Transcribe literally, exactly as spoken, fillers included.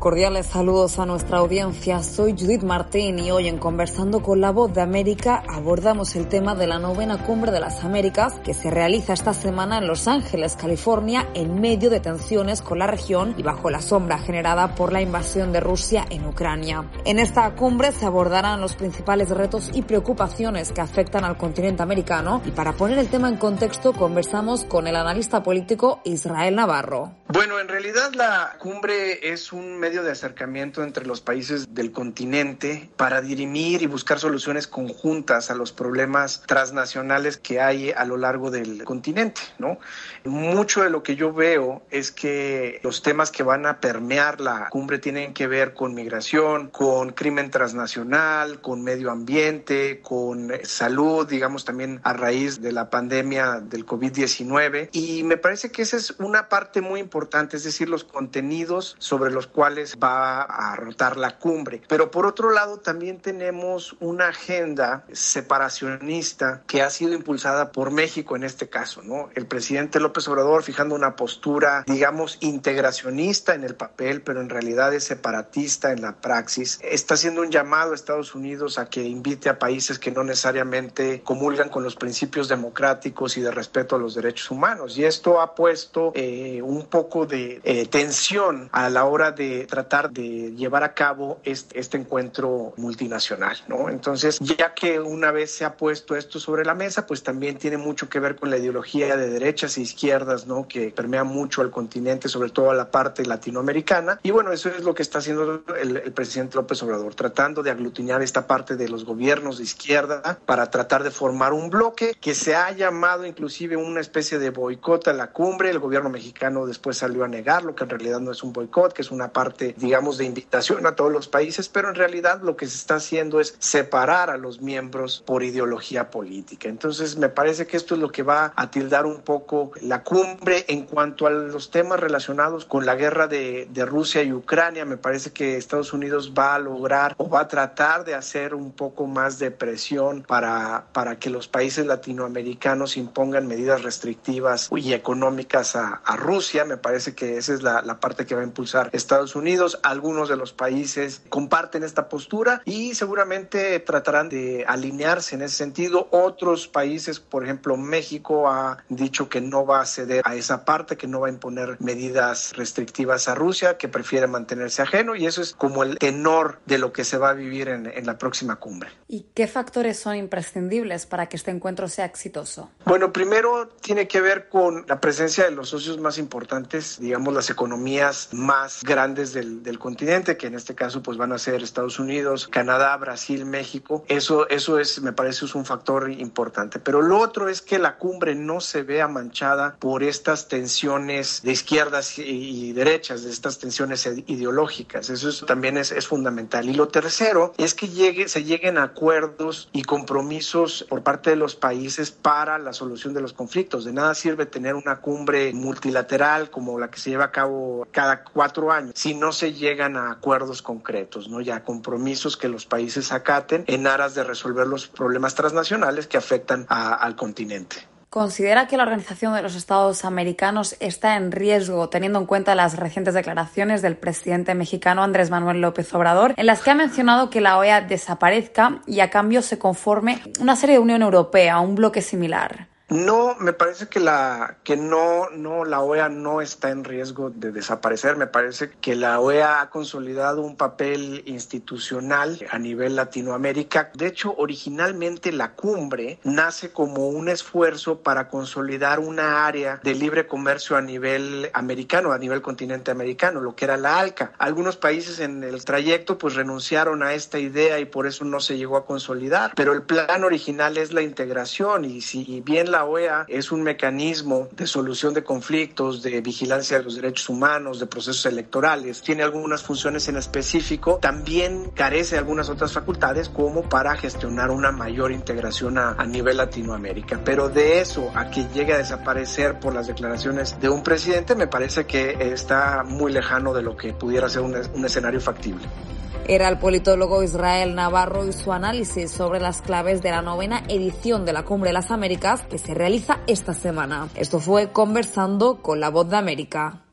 Cordiales saludos a nuestra audiencia. Soy Judith Martín y hoy en Conversando con la Voz de América abordamos el tema de la novena Cumbre de las Américas que se realiza esta semana en Los Ángeles, California, en medio de tensiones con la región y bajo la sombra generada por la invasión de Rusia en Ucrania. En esta cumbre se abordarán los principales retos y preocupaciones que afectan al continente americano y para poner el tema en contexto conversamos con el analista político Israel Navarro. Bueno, en realidad la cumbre es un medio de acercamiento entre los países del continente para dirimir y buscar soluciones conjuntas a los problemas transnacionales que hay a lo largo del continente, ¿no? Mucho de lo que yo veo es que los temas que van a permear la cumbre tienen que ver con migración, con crimen transnacional, con medio ambiente, con salud, digamos también a raíz de la pandemia del covid diecinueve, y me parece que esa es una parte muy importante, es decir, los contenidos sobre los cuales va a rotar la cumbre. Pero por otro lado también tenemos una agenda separacionista que ha sido impulsada por México en este caso, ¿no? El presidente López Obrador fijando una postura, digamos, integracionista en el papel, pero en realidad es separatista en la praxis. Está haciendo un llamado a Estados Unidos a que invite a países que no necesariamente comulgan con los principios democráticos y de respeto a los derechos humanos. Y esto ha puesto eh, un poco de eh, tensión a la hora de tratar de llevar a cabo este, este encuentro multinacional, ¿no? Entonces, ya que una vez se ha puesto esto sobre la mesa, pues también tiene mucho que ver con la ideología de derechas e izquierdas, ¿no? Que permea mucho al continente, sobre todo a la parte latinoamericana. Y bueno, eso es lo que está haciendo el, el presidente López Obrador, tratando de aglutinar esta parte de los gobiernos de izquierda para tratar de formar un bloque que se ha llamado inclusive una especie de boicot a la cumbre. El gobierno mexicano después salió a negarlo, que en realidad no es un boicot, que es una parte digamos, de invitación a todos los países, pero en realidad lo que se está haciendo es separar a los miembros por ideología política. Entonces, me parece que esto es lo que va a tildar un poco la cumbre en cuanto a los temas relacionados con la guerra de, de Rusia y Ucrania. Me parece que Estados Unidos va a lograr o va a tratar de hacer un poco más de presión para, para que los países latinoamericanos impongan medidas restrictivas y económicas a, a Rusia. Me parece que esa es la, la parte que va a impulsar Estados Unidos. Algunos de los países comparten esta postura y seguramente tratarán de alinearse en ese sentido. Otros países, por ejemplo, México ha dicho que no va a ceder a esa parte, que no va a imponer medidas restrictivas a Rusia, que prefiere mantenerse ajeno, y eso es como el tenor de lo que se va a vivir en, en la próxima cumbre. ¿Y qué factores son imprescindibles para que este encuentro sea exitoso? Bueno, primero tiene que ver con la presencia de los socios más importantes, digamos las economías más grandes del, del continente, que en este caso pues van a ser Estados Unidos, Canadá, Brasil, México. Eso, eso es, me parece, es un factor importante. Pero lo otro es que la cumbre no se vea manchada por estas tensiones de izquierdas y, y derechas, de estas tensiones ideológicas. Eso es, también es, es fundamental. Y lo tercero es que llegue, se lleguen a acuerdos y compromisos por parte de los países para la solución de los conflictos. De nada sirve tener una cumbre multilateral como la que se lleva a cabo cada cuatro años si no se llegan a acuerdos concretos, ¿no? Ya compromisos que los países acaten en aras de resolver los problemas transnacionales que afectan a, al continente. ¿Considera que la Organización de los Estados Americanos está en riesgo teniendo en cuenta las recientes declaraciones del presidente mexicano Andrés Manuel López Obrador, en las que ha mencionado que la O E A desaparezca y a cambio se conforme una serie de Unión Europea, un bloque similar? No, me parece que la que no no la O E A no está en riesgo de desaparecer. Me parece que la O E A ha consolidado un papel institucional a nivel Latinoamérica. De hecho, originalmente la cumbre nace como un esfuerzo para consolidar una área de libre comercio a nivel americano, a nivel continente americano, lo que era la ALCA. Algunos países en el trayecto pues renunciaron a esta idea y por eso no se llegó a consolidar. Pero el plan original es la integración y si bien la La O E A es un mecanismo de solución de conflictos, de vigilancia de los derechos humanos, de procesos electorales. Tiene algunas funciones en específico. También carece de algunas otras facultades como para gestionar una mayor integración a, a nivel Latinoamérica. Pero de eso a que llegue a desaparecer por las declaraciones de un presidente, me parece que está muy lejano de lo que pudiera ser un, un escenario factible. Era el politólogo Israel Navarro y su análisis sobre las claves de la novena edición de la Cumbre de las Américas que se realiza esta semana. Esto fue Conversando con la Voz de América.